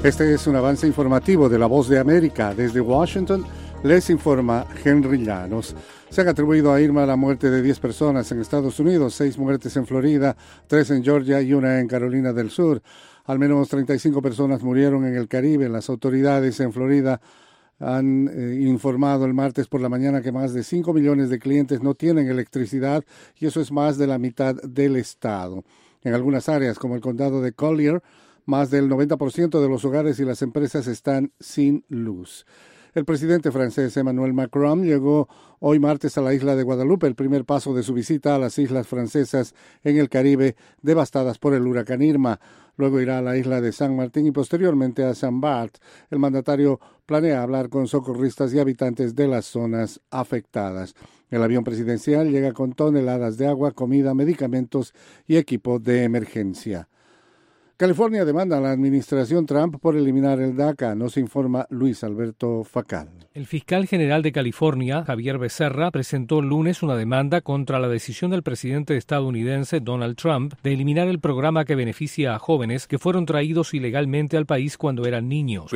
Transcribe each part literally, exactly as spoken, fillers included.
Este es un avance informativo de La Voz de América. Desde Washington les informa Henry Llanos. Se han atribuido a Irma la muerte de diez personas en Estados Unidos, seis muertes en Florida, tres en Georgia y una en Carolina del Sur. Al menos treinta y cinco personas murieron en el Caribe. Las autoridades en Florida han eh, informado el martes por la mañana que más de cinco millones de clientes no tienen electricidad y eso es más de la mitad del estado. En algunas áreas, como el condado de Collier, más del noventa por ciento de los hogares y las empresas están sin luz. El presidente francés Emmanuel Macron llegó hoy martes a la isla de Guadalupe, el primer paso de su visita a las islas francesas en el Caribe devastadas por el huracán Irma. Luego irá a la isla de San Martín y posteriormente a Saint Barth. El mandatario planea hablar con socorristas y habitantes de las zonas afectadas. El avión presidencial llega con toneladas de agua, comida, medicamentos y equipo de emergencia. California demanda a la administración Trump por eliminar el DACA, nos informa Luis Alberto Facal. El fiscal general de California, Javier Becerra, presentó el lunes una demanda contra la decisión del presidente estadounidense Donald Trump de eliminar el programa que beneficia a jóvenes que fueron traídos ilegalmente al país cuando eran niños.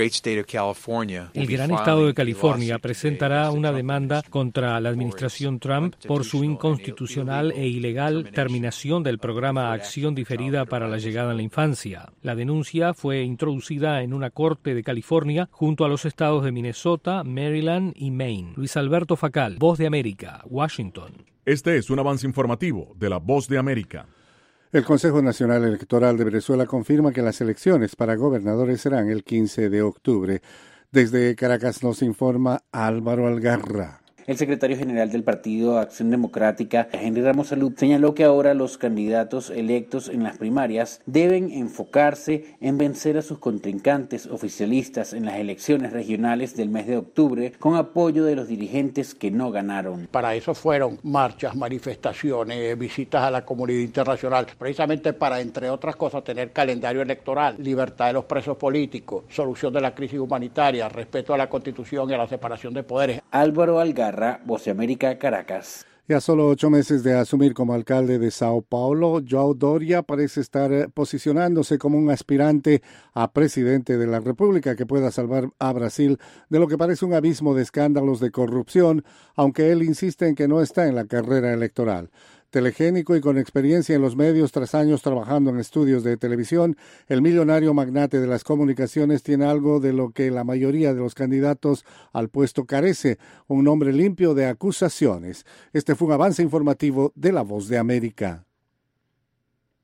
El gran estado de California presentará una demanda contra la administración Trump por su inconstitucional e ilegal terminación del programa Acción Diferida para la Llegada a la Infancia. La denuncia fue introducida en una corte de California junto a los estados de Minnesota, Maryland y Maine. Luis Alberto Facal, Voz de América, Washington. Este es un avance informativo de La Voz de América. El Consejo Nacional Electoral de Venezuela confirma que las elecciones para gobernadores serán el quince de octubre. Desde Caracas nos informa Álvaro Algarra. El secretario general del Partido Acción Democrática, Henry Ramos Salud, señaló que ahora los candidatos electos en las primarias deben enfocarse en vencer a sus contrincantes oficialistas en las elecciones regionales del mes de octubre con apoyo de los dirigentes que no ganaron. Para eso fueron marchas, manifestaciones, visitas a la comunidad internacional, precisamente para, entre otras cosas, tener calendario electoral, libertad de los presos políticos, solución de la crisis humanitaria, respeto a la Constitución y a la separación de poderes. Álvaro Algarra, Voz de América, Caracas. Y a solo ocho meses de asumir como alcalde de Sao Paulo, João Doria parece estar posicionándose como un aspirante a presidente de la República que pueda salvar a Brasil de lo que parece un abismo de escándalos de corrupción, aunque él insiste en que no está en la carrera electoral. Telegénico y con experiencia en los medios tras años trabajando en estudios de televisión, el millonario magnate de las comunicaciones tiene algo de lo que la mayoría de los candidatos al puesto carece, un nombre limpio de acusaciones. Este fue un avance informativo de La Voz de América.